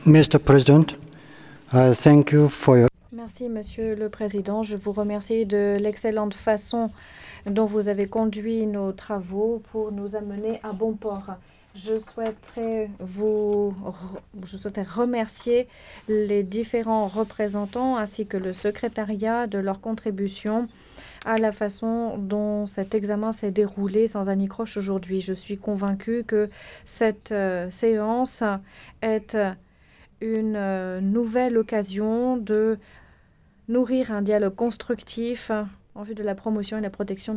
Mr. President, thank you for your Merci, Monsieur le Président. Je vous remercie de l'excellente façon dont vous avez conduit nos travaux pour nous amener à bon port. Je souhaiterais remercier les différents représentants ainsi que le secrétariat de leur contribution à la façon dont cet examen s'est déroulé sans anicroche aujourd'hui. Je suis convaincue que cette séance est une nouvelle occasion de nourrir un dialogue constructif en vue de la promotion et la protection